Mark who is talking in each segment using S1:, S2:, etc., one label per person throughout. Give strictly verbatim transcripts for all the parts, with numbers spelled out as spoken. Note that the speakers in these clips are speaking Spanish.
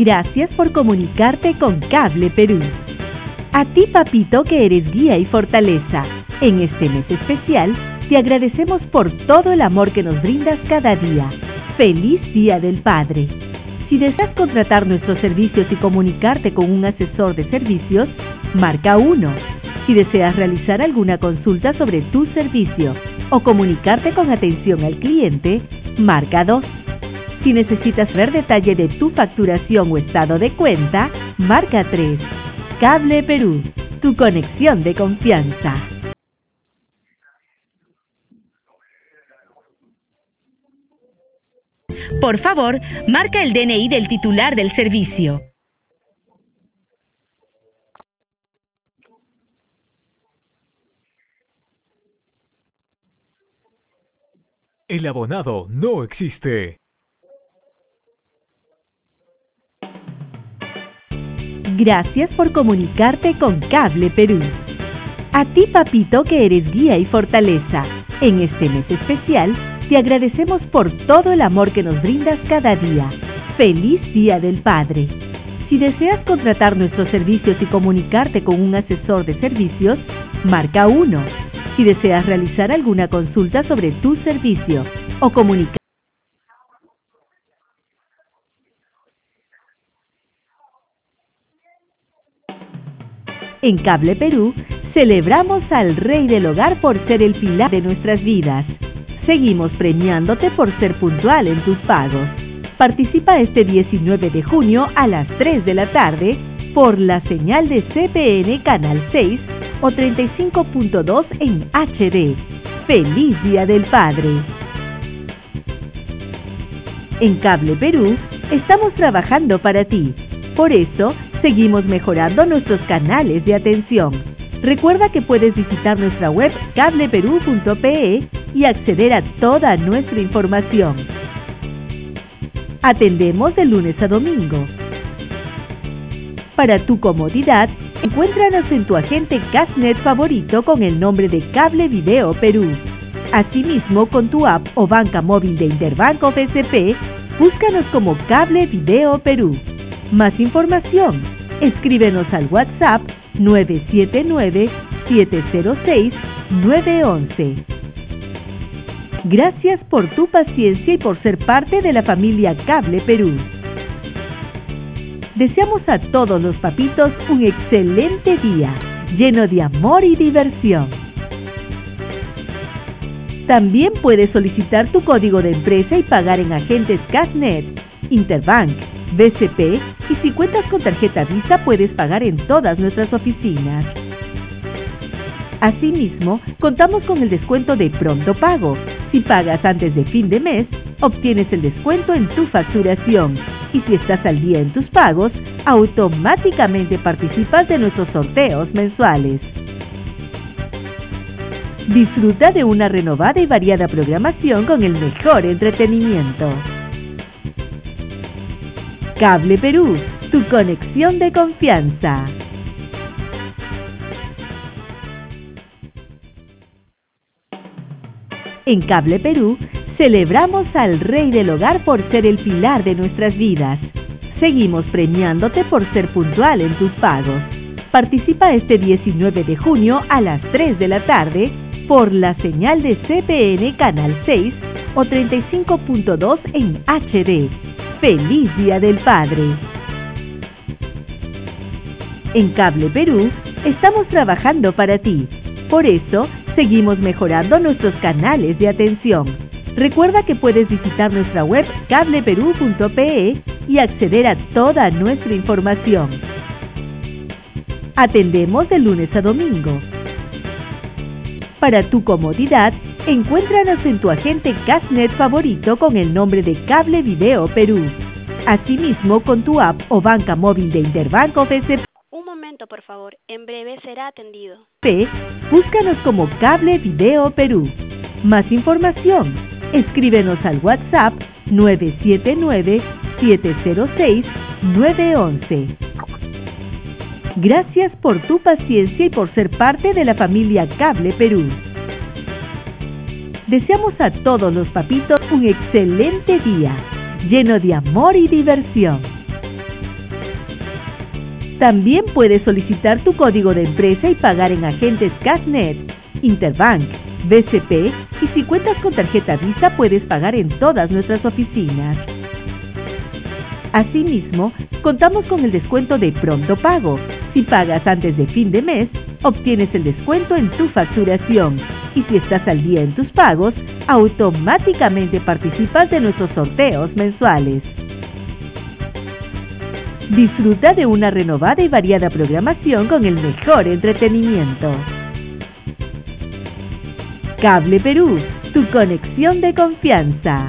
S1: Gracias por comunicarte con Cable Perú. A ti, papito, que eres guía y fortaleza, en este mes especial, te agradecemos por todo el amor que nos brindas cada día. ¡Feliz Día del Padre! Si deseas contratar nuestros servicios y comunicarte con un asesor de servicios, marca uno. Si deseas realizar alguna consulta sobre tu servicio o comunicarte con atención al cliente, marca dos. Si necesitas ver detalle de tu facturación o estado de cuenta, marca tres. Cable Perú, tu conexión de confianza. Por favor, marca el D N I del titular del servicio.
S2: El abonado no existe.
S1: Gracias por comunicarte con Cable Perú. A ti, papito, que eres guía y fortaleza, en este mes especial, te agradecemos por todo el amor que nos brindas cada día. ¡Feliz Día del Padre! Si deseas contratar nuestros servicios y comunicarte con un asesor de servicios, marca uno. Si deseas realizar alguna consulta sobre tu servicio o comunicarte en Cable Perú, celebramos al Rey del Hogar por ser el pilar de nuestras vidas. Seguimos premiándote por ser puntual en tus pagos. Participa este diecinueve de junio a las tres de la tarde por la señal de C P N Canal seis o treinta y cinco punto dos en H D. ¡Feliz Día del Padre! En Cable Perú, estamos trabajando para ti. Por eso, seguimos mejorando nuestros canales de atención. Recuerda que puedes visitar nuestra web cable perú punto pe y acceder a toda nuestra información. Atendemos de lunes a domingo. Para tu comodidad, encuéntranos en tu agente Cashnet favorito con el nombre de Cable Video Perú. Asimismo, con tu app o banca móvil de Interbanco B C P, búscanos como Cable Video Perú. Más información, escríbenos al WhatsApp nueve siete nueve, siete cero seis, nueve once. Gracias por tu paciencia y por ser parte de la familia Cable Perú. Deseamos a todos los papitos un excelente día, lleno de amor y diversión. También puedes solicitar tu código de empresa y pagar en agentes Cashnet, Interbank, B C P, y si cuentas con tarjeta Visa puedes pagar en todas nuestras oficinas. Asimismo, contamos con el descuento de Pronto Pago. Si pagas antes de fin de mes, obtienes el descuento en tu facturación. Y si estás al día en tus pagos, automáticamente participas de nuestros sorteos mensuales. Disfruta de una renovada y variada programación con el mejor entretenimiento. Cable Perú, tu conexión de confianza. En Cable Perú, celebramos al Rey del Hogar por ser el pilar de nuestras vidas. Seguimos premiándote por ser puntual en tus pagos. Participa este diecinueve de junio a las tres de la tarde por la señal de C P N Canal seis o treinta y cinco punto dos en H D. ¡Feliz Día del Padre! En Cable Perú, estamos trabajando para ti. Por eso, seguimos mejorando nuestros canales de atención. Recuerda que puedes visitar nuestra web cable perú punto pe y acceder a toda nuestra información. Atendemos de lunes a domingo. Para tu comodidad, encuéntranos en tu agente Cashnet favorito con el nombre de Cable Video Perú. Asimismo, con tu app o banca móvil de Interbanco B C P.
S3: Un momento, por favor. En breve será atendido.
S1: P, búscanos como Cable Video Perú. Más información, escríbenos al WhatsApp nueve siete nueve, siete cero seis, nueve once. Gracias por tu paciencia y por ser parte de la familia Cable Perú. Deseamos a todos los papitos un excelente día, lleno de amor y diversión. También puedes solicitar tu código de empresa y pagar en agentes Cashnet, Interbank, B C P, y si cuentas con tarjeta Visa puedes pagar en todas nuestras oficinas. Asimismo, contamos con el descuento de Pronto Pago. Si pagas antes de fin de mes, obtienes el descuento en tu facturación. Y si estás al día en tus pagos, automáticamente participas de nuestros sorteos mensuales. Disfruta de una renovada y variada programación con el mejor entretenimiento. Cable Perú, tu conexión de confianza.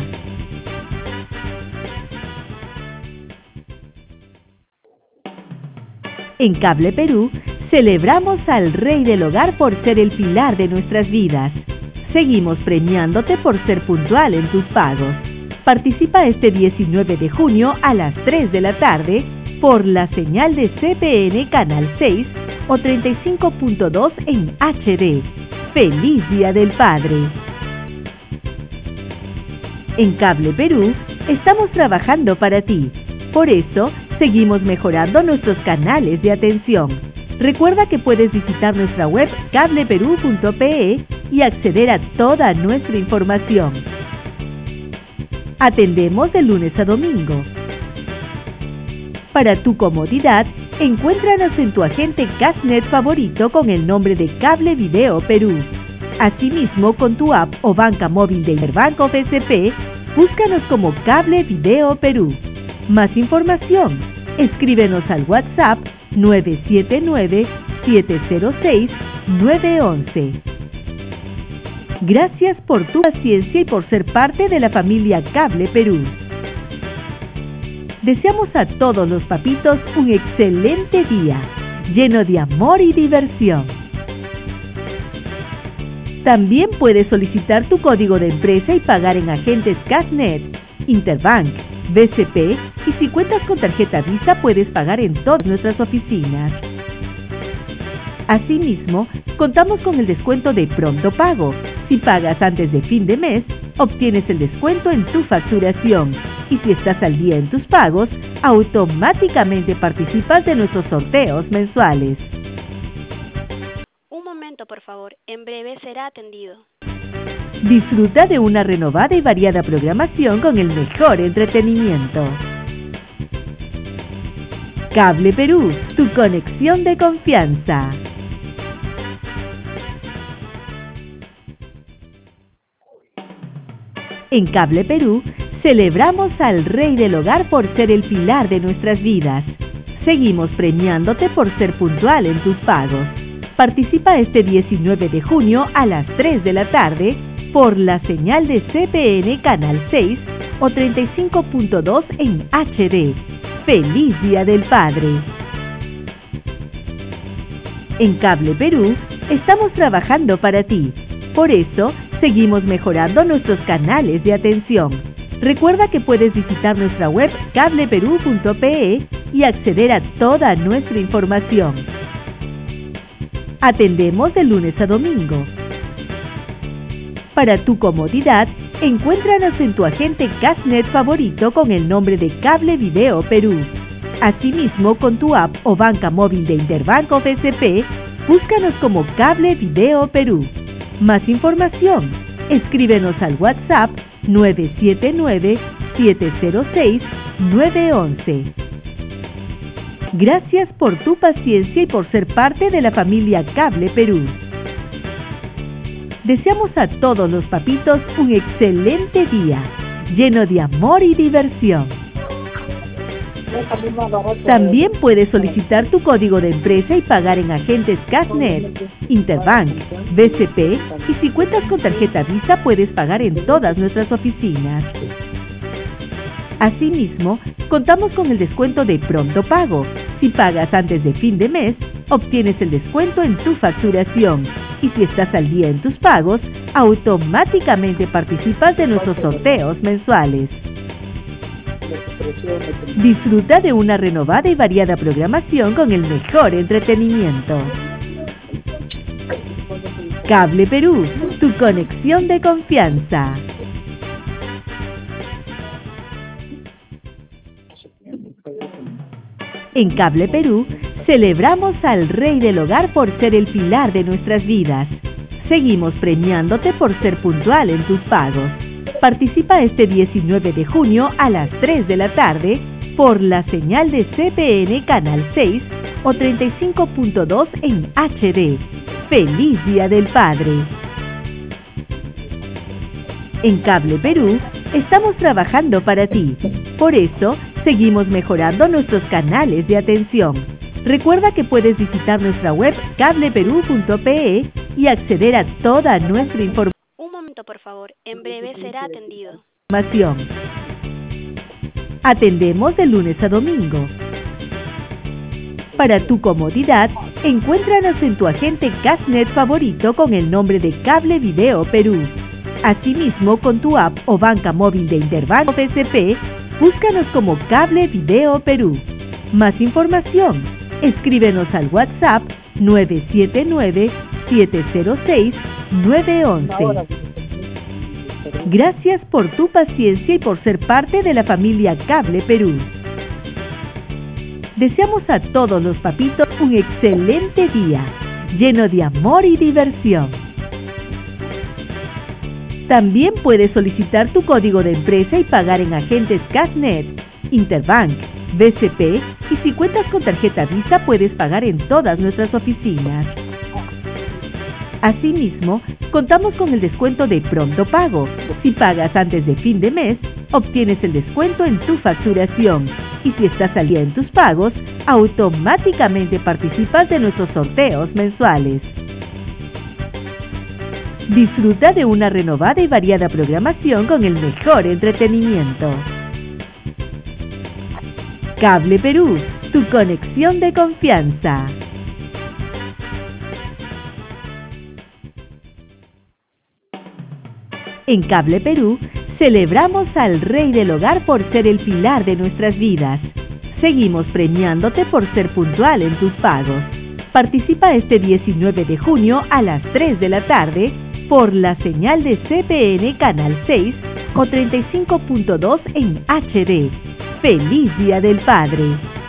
S1: En Cable Perú, celebramos al Rey del Hogar por ser el pilar de nuestras vidas. Seguimos premiándote por ser puntual en tus pagos. Participa este diecinueve de junio a las tres de la tarde por la señal de C P N Canal seis o treinta y cinco punto dos en H D. ¡Feliz Día del Padre! En Cable Perú, estamos trabajando para ti. Por eso, seguimos mejorando nuestros canales de atención. Recuerda que puedes visitar nuestra web cable perú punto pe y acceder a toda nuestra información. Atendemos de lunes a domingo. Para tu comodidad, encuéntranos en tu agente Cashnet favorito con el nombre de Cable Video Perú. Asimismo, con tu app o banca móvil de Interbank o B C P, búscanos como Cable Video Perú. Más información, escríbenos al WhatsApp nueve siete nueve, siete cero seis, nueve uno uno. Gracias por tu paciencia y por ser parte de la familia Cable Perú. Deseamos a todos los papitos un excelente día, lleno de amor y diversión. También puedes solicitar tu código de empresa y pagar en agentes Cashnet, Interbank, B C P, y si cuentas con tarjeta Visa puedes pagar en todas nuestras oficinas. Asimismo, contamos con el descuento de Pronto Pago. Si pagas antes de fin de mes, obtienes el descuento en tu facturación. Y si estás al día en tus pagos, automáticamente participas de nuestros sorteos mensuales.
S3: Un momento, por favor. En breve será atendido.
S1: Disfruta de una renovada y variada programación con el mejor entretenimiento. Cable Perú, tu conexión de confianza. En Cable Perú, celebramos al Rey del Hogar por ser el pilar de nuestras vidas. Seguimos premiándote por ser puntual en tus pagos. Participa este diecinueve de junio a las tres de la tarde por la señal de C P N Canal seis o treinta y cinco punto dos en H D. ¡Feliz Día del Padre! En Cable Perú, estamos trabajando para ti. Por eso, seguimos mejorando nuestros canales de atención. Recuerda que puedes visitar nuestra web cable perú punto pe y acceder a toda nuestra información. Atendemos de lunes a domingo. Para tu comodidad, encuéntranos en tu agente Cashnet favorito con el nombre de Cable Video Perú. Asimismo, con tu app o banca móvil de Interbank o B C P, búscanos como Cable Video Perú. Más información, escríbenos al WhatsApp nueve siete nueve, siete cero seis, nueve uno uno. Gracias por tu paciencia y por ser parte de la familia Cable Perú. Deseamos a todos los papitos un excelente día, lleno de amor y diversión. También puedes solicitar tu código de empresa y pagar en agentes Cashnet, Interbank, B C P, y si cuentas con tarjeta Visa puedes pagar en todas nuestras oficinas. Asimismo, contamos con el descuento de Pronto Pago. Si pagas antes de fin de mes, obtienes el descuento en tu facturación. Y si estás al día en tus pagos, automáticamente participas de nuestros sorteos mensuales. Disfruta de una renovada y variada programación con el mejor entretenimiento. Cable Perú, tu conexión de confianza. En Cable Perú, celebramos al Rey del Hogar por ser el pilar de nuestras vidas. Seguimos premiándote por ser puntual en tus pagos. Participa este diecinueve de junio a las tres de la tarde por la señal de C P N Canal seis o treinta y cinco punto dos en H D. ¡Feliz Día del Padre! En Cable Perú estamos trabajando para ti. Por eso, seguimos mejorando nuestros canales de atención. Recuerda que puedes visitar nuestra web cable perú punto pe y acceder a toda nuestra información.
S3: Un momento, por favor. En breve será atendido.
S1: Atendemos de lunes a domingo. Para tu comodidad, encuéntranos en tu agente Cashnet favorito con el nombre de Cable Video Perú. Asimismo, con tu app o banca móvil de Interbank o B C P, búscanos como Cable Video Perú. Más información, escríbenos al WhatsApp nueve siete nueve, siete cero seis, nueve uno uno. Gracias por tu paciencia y por ser parte de la familia Cable Perú. Deseamos a todos los papitos un excelente día, lleno de amor y diversión. También puedes solicitar tu código de empresa y pagar en agentes Cashnet, Interbank, B C P y si cuentas con tarjeta Visa puedes pagar en todas nuestras oficinas. Asimismo, contamos con el descuento de Pronto Pago. Si pagas antes de fin de mes, obtienes el descuento en tu facturación. Y si estás al día en tus pagos, automáticamente participas de nuestros sorteos mensuales. Disfruta de una renovada y variada programación con el mejor entretenimiento. Cable Perú, tu conexión de confianza. En Cable Perú, celebramos al Rey del Hogar por ser el pilar de nuestras vidas. Seguimos premiándote por ser puntual en tus pagos. Participa este diecinueve de junio a las tres de la tarde por la señal de C P N Canal seis o treinta y cinco punto dos en H D. ¡Feliz Día del Padre!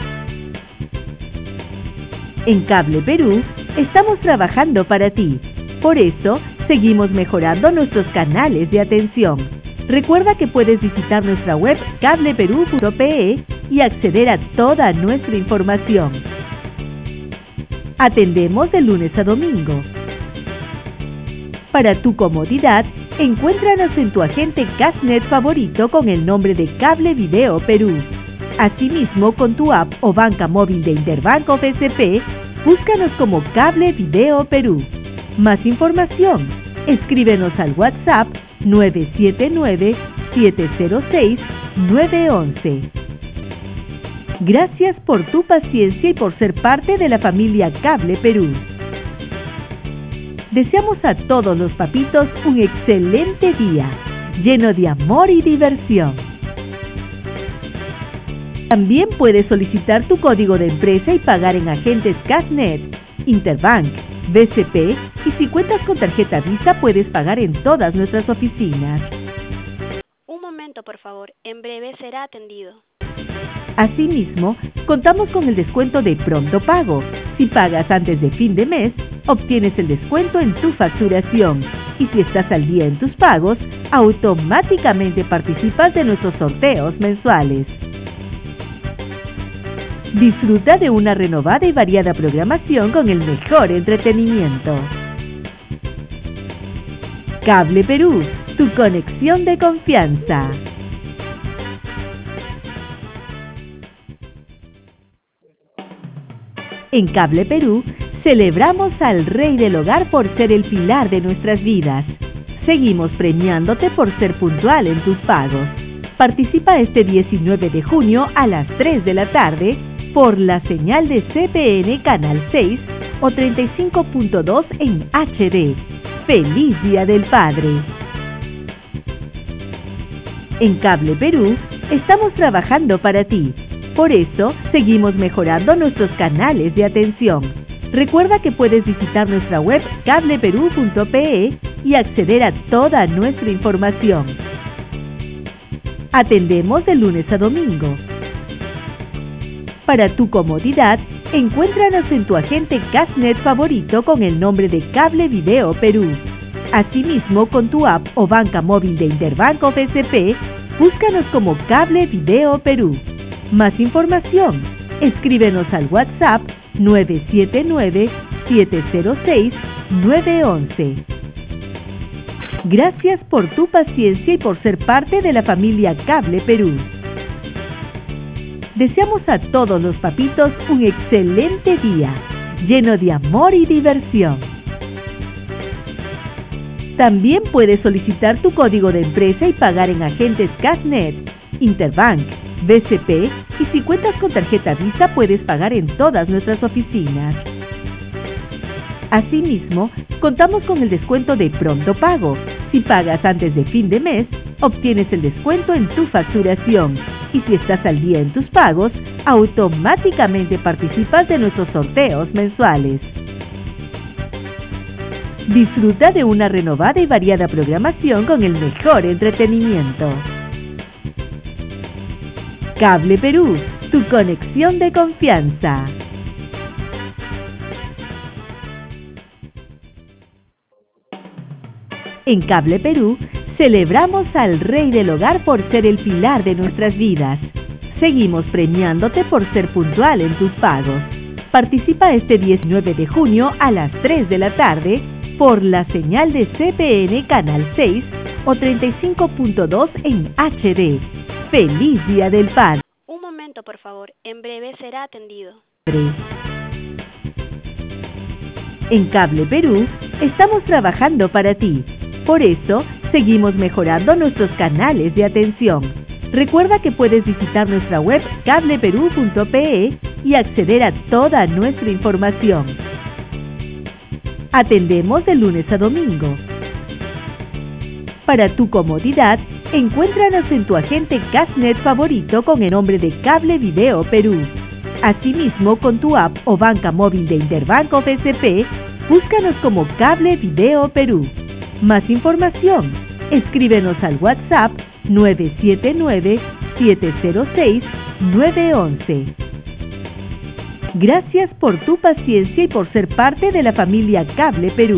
S1: En Cable Perú estamos trabajando para ti. Por eso, seguimos mejorando nuestros canales de atención. Recuerda que puedes visitar nuestra web cable perú punto pe y acceder a toda nuestra información. Atendemos de lunes a domingo. Para tu comodidad, encuéntranos en tu agente Cashnet favorito con el nombre de Cable Video Perú. Asimismo, con tu app o banca móvil de Interbank o B C P, búscanos como Cable Video Perú. Más información, escríbenos al WhatsApp nueve siete nueve, siete cero seis, nueve uno uno. Gracias por tu paciencia y por ser parte de la familia Cable Perú. Deseamos a todos los papitos un excelente día, lleno de amor y diversión. También puedes solicitar tu código de empresa y pagar en agentes Cashnet, Interbank, B C P y si cuentas con tarjeta Visa puedes pagar en todas nuestras oficinas.
S3: Un momento, por favor. En breve será atendido.
S1: Asimismo, contamos con el descuento de Pronto Pago. Si pagas antes de fin de mes, obtienes el descuento en tu facturación. Y si estás al día en tus pagos, automáticamente participas de nuestros sorteos mensuales. Disfruta de una renovada y variada programación con el mejor entretenimiento. Cable Perú, tu conexión de confianza. En Cable Perú, celebramos al Rey del Hogar por ser el pilar de nuestras vidas. Seguimos premiándote por ser puntual en tus pagos. Participa este diecinueve de junio a las tres de la tarde por la señal de C P N Canal seis o treinta y cinco punto dos en H D. ¡Feliz Día del Padre! En Cable Perú estamos trabajando para ti. Por eso, seguimos mejorando nuestros canales de atención. Recuerda que puedes visitar nuestra web cable perú punto pe y acceder a toda nuestra información. Atendemos de lunes a domingo. Para tu comodidad, Encuéntranos en tu agente Cashnet favorito con el nombre de Cable Video Perú. Asimismo, con tu app o banca móvil de Interbanco B C P, búscanos como Cable Video Perú. Más información, escríbenos al WhatsApp nueve siete nueve, siete cero seis, nueve uno uno. Gracias por tu paciencia y por ser parte de la familia Cable Perú. Deseamos a todos los papitos un excelente día, lleno de amor y diversión. También puedes solicitar tu código de empresa y pagar en agentes Cashnet, Interbank, B C P, y si cuentas con tarjeta Visa puedes pagar en todas nuestras oficinas. Asimismo, contamos con el descuento de Pronto Pago. Si pagas antes de fin de mes, obtienes el descuento en tu facturación. Y si estás al día en tus pagos, automáticamente participas de nuestros sorteos mensuales. Disfruta de una renovada y variada programación con el mejor entretenimiento. Cable Perú, tu conexión de confianza. En Cable Perú, celebramos al Rey del Hogar por ser el pilar de nuestras vidas. Seguimos premiándote por ser puntual en tus pagos. Participa este diecinueve de junio a las tres de la tarde por la señal de C P N Canal seis o treinta y cinco punto dos en H D. ¡Feliz Día del Padre!
S3: Un momento, por favor. En breve será atendido.
S1: En Cable Perú, estamos trabajando para ti. Por eso, seguimos mejorando nuestros canales de atención. Recuerda que puedes visitar nuestra web cable perú punto pe y acceder a toda nuestra información. Atendemos de lunes a domingo. Para tu comodidad, encuéntranos en tu agente Cashnet favorito con el nombre de Cable Video Perú. Asimismo, con tu app o banca móvil de Interbanco B C P, búscanos como Cable Video Perú. Más información, escríbenos al WhatsApp nueve siete nueve, siete cero seis, nueve uno uno. Gracias por tu paciencia y por ser parte de la familia Cable Perú.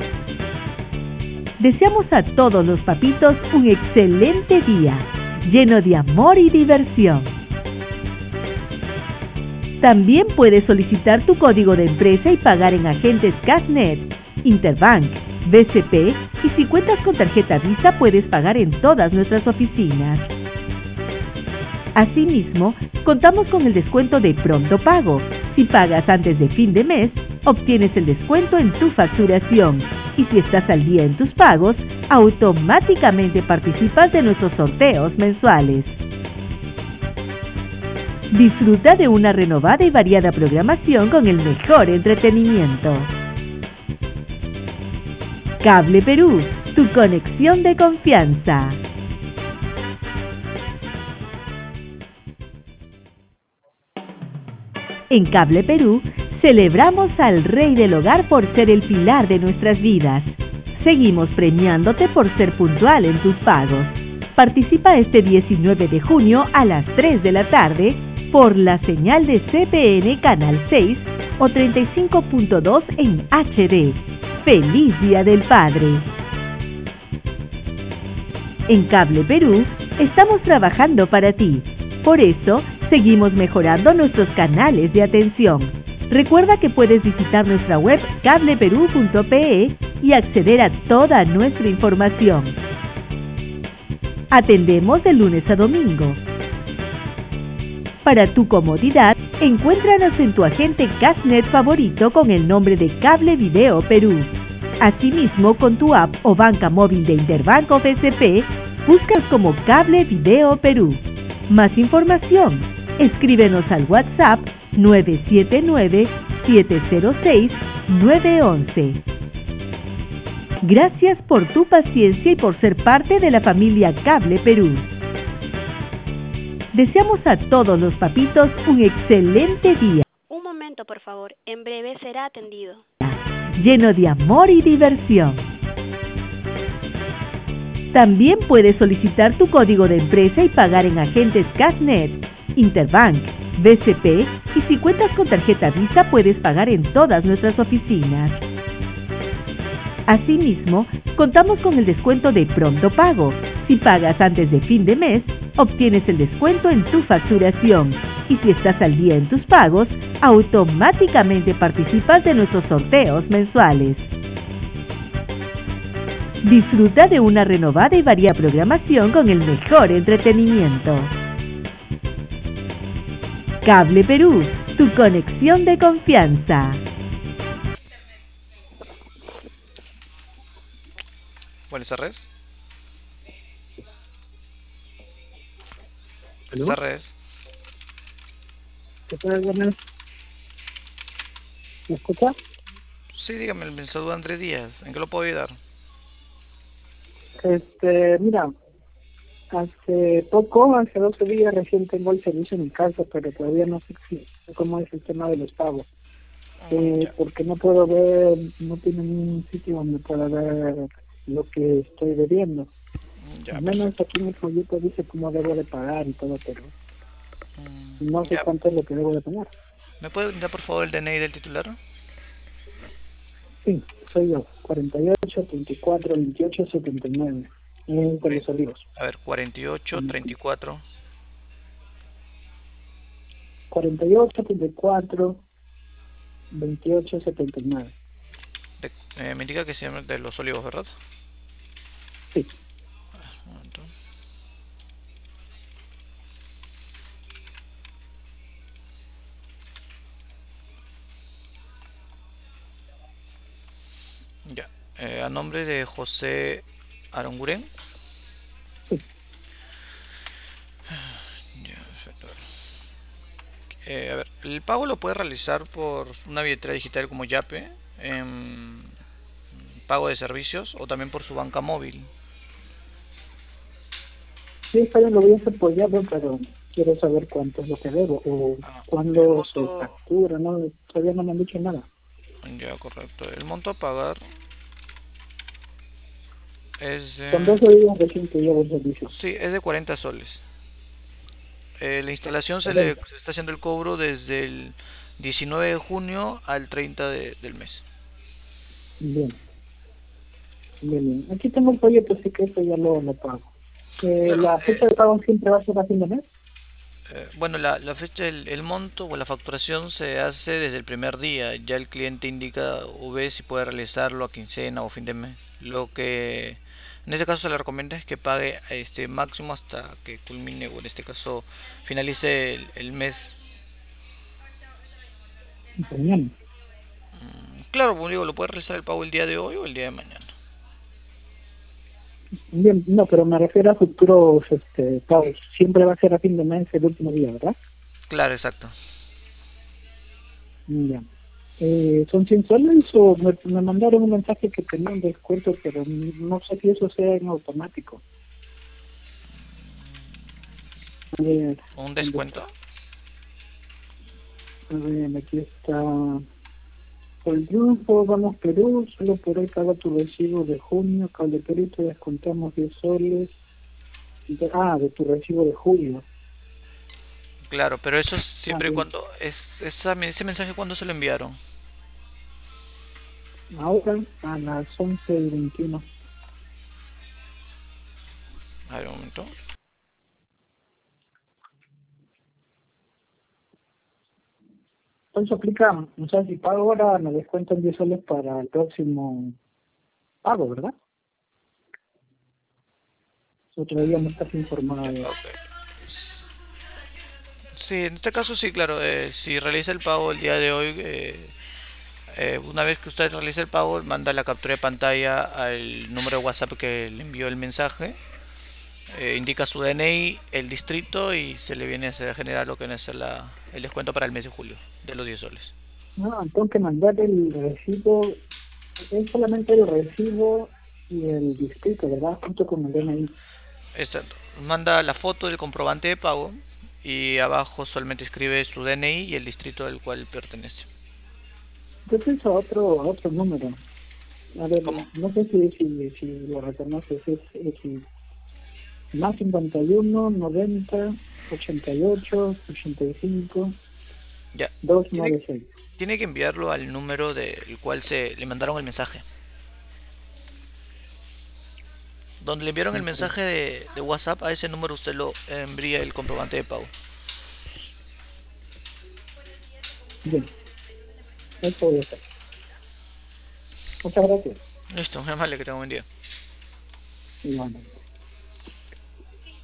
S1: Deseamos a todos los papitos un excelente día, lleno de amor y diversión. También puedes solicitar tu código de empresa y pagar en agentes Cashnet, Interbank, B C P, y si cuentas con tarjeta Visa puedes pagar en todas nuestras oficinas. Asimismo, contamos con el descuento de Pronto Pago. Si pagas antes de fin de mes, obtienes el descuento en tu facturación. Y si estás al día en tus pagos, automáticamente participas de nuestros sorteos mensuales. Disfruta de una renovada y variada programación con el mejor entretenimiento. Cable Perú, tu conexión de confianza. En Cable Perú, celebramos al Rey del Hogar por ser el pilar de nuestras vidas. Seguimos premiándote por ser puntual en tus pagos. Participa este diecinueve de junio a las tres de la tarde por la señal de C P N Canal seis o treinta y cinco punto dos en H D. ¡Feliz Día del Padre! En Cable Perú, estamos trabajando para ti. Por eso, seguimos mejorando nuestros canales de atención. Recuerda que puedes visitar nuestra web cable perú punto pe y acceder a toda nuestra información. Atendemos de lunes a domingo. Para tu comodidad, encuéntranos en tu agente Cashnet favorito con el nombre de Cable Video Perú. Asimismo, con tu app o banca móvil de Interbanco B C P, búscanos como Cable Video Perú. Más información, escríbenos al WhatsApp nueve siete nueve, siete cero seis, nueve uno uno. Gracias por tu paciencia y por ser parte de la familia Cable Perú. Deseamos a todos los papitos un excelente día.
S3: Un momento, por favor. En breve será atendido.
S1: Lleno de amor y diversión. También puedes solicitar tu código de empresa y pagar en agentes Cashnet, Interbank, B C P y si cuentas con tarjeta Visa puedes pagar en todas nuestras oficinas. Asimismo, contamos con el descuento de Pronto Pago. Si pagas antes de fin de mes, obtienes el descuento en tu facturación. Y si estás al día en tus pagos, automáticamente participas de nuestros sorteos mensuales. Disfruta de una renovada y variada programación con el mejor entretenimiento. Cable Perú, tu conexión de confianza.
S4: Buenas tardes.
S5: ¿Aló?
S4: Buenas tardes.
S5: ¿Qué tal, buenas? ¿Me escucha?
S4: Sí, dígame, me saluda Andrés Díaz. ¿En qué lo puedo ayudar?
S5: Este, mira, hace poco, hace doce días recién tengo el servicio en mi casa, pero todavía no sé si- cómo es el tema de los pagos. Eh,
S4: Ya.
S5: porque no puedo ver, no tiene ningún sitio donde pueda ver lo que estoy debiendo.
S4: Ya,
S5: Al menos
S4: perfecto.
S5: aquí en el folleto dice cómo debo de pagar y todo, pero
S4: Mm,
S5: no sé
S4: ya.
S5: cuánto es lo que debo de pagar.
S4: ¿Me puede brindar por favor el D N I del titular?
S5: Sí, soy yo, cuarenta y ocho, treinta y cuatro, veintiocho, setenta y nueve, en de los Olivos.
S4: A ver, cuarenta y ocho, treinta y cuatro.
S5: cuarenta y ocho, treinta y cuatro, veintiocho, setenta y nueve.
S4: De- eh, me indica que se llama de los Olivos, ¿verdad?
S5: Sí.
S4: Un momento. Ya. Eh, a nombre de José Aranguren.
S5: Sí.
S4: Ya, perfecto. Eh, a ver, el pago lo puede realizar por una billetera digital como Yape, en pago de servicios o también por su banca móvil.
S5: Sí, está bien, lo voy a hacer por llave, pero quiero saber cuánto es lo que debo o
S4: Ah, el
S5: cuándo se
S4: monto,
S5: factura, ¿no? Todavía no me han dicho nada.
S4: ya correcto, el monto a pagar es
S5: Con
S4: de,
S5: doce días recién que llevo el servicio.
S4: sí, es de cuarenta soles. Eh, la instalación se le
S5: Correcto.
S4: se está haciendo el cobro desde el diecinueve de junio al treinta de- del mes.
S5: Bien, bien, bien. Aquí tengo el folleto, así que eso ya lo, lo pago. Eh,
S4: Claro,
S5: ¿La
S4: eh,
S5: fecha de pago siempre va a ser a fin de mes?
S4: eh, bueno, la, la fecha, el, el monto o la facturación se hace desde el primer día. Ya el cliente indica o ve si puede realizarlo a quincena o fin de mes. Lo que en este caso se le recomienda es que pague este máximo hasta que culmine o en este caso finalice el, el mes.
S5: Mañana.
S4: Claro, como digo, lo puede realizar el pago el día de hoy o el día de mañana.
S5: Bien, no, pero me refiero a futuros este, pagos. Siempre va a ser a fin de mes el último día, ¿verdad?
S4: Claro, exacto.
S5: Ya. Eh, ¿Son cien soles o me, me mandaron un mensaje que tenía un descuento, pero no sé si eso sea en automático? A ver,
S4: ¿Un
S5: ¿dónde está?
S4: descuento?
S5: A ver, aquí está. Por el triunfo, vamos Perú, solo por ahí paga tu recibo de junio, Cable Perú, te descontamos diez soles. De- ah, de tu recibo de julio.
S4: Claro, pero eso es
S5: Ah,
S4: siempre y
S5: bien.
S4: cuando es esa, ese mensaje cuando se lo enviaron.
S5: Ahora a las once y veintiuno.
S4: A ver un momento.
S5: Entonces aplica, o sea, si pago ahora me descuentan diez soles para el próximo pago, ¿verdad? Otro día no estás informado
S4: Ya,
S5: de eso.
S4: ok. Sí, en este caso sí, claro. Eh, si realiza el pago el día de hoy, eh, eh, una vez que usted realice el pago, manda la captura de pantalla al número de WhatsApp que le envió el mensaje. Eh, indica su D N I, el distrito y se le viene a hacer- a generar lo que viene a ser la, el descuento para el mes de julio de los diez soles.
S5: No, tengo que mandar el recibo, es solamente el recibo y el distrito, ¿verdad? Junto con el D N I.
S4: Exacto. Manda la foto del comprobante de pago y abajo solamente escribe su D N I y el distrito al cual pertenece.
S5: Entonces a otro, a otro número. A ver,
S4: ¿Cómo?
S5: no sé si, si, si lo reconoces, es, es más cincuenta y uno, noventa. ochenta y ocho, ochenta y cinco,
S4: Ya.
S5: doscientos noventa y
S4: Tiene,
S5: seis.
S4: tiene que enviarlo al número del cual se le mandaron el mensaje. Donde le enviaron el
S5: Ok.
S4: mensaje de, de WhatsApp, a ese número usted lo envía el comprobante de pago.
S5: Bien, eso voy a hacer. Muchas gracias.
S4: Listo, muy amable, que tenga un buen día.
S5: Y bueno.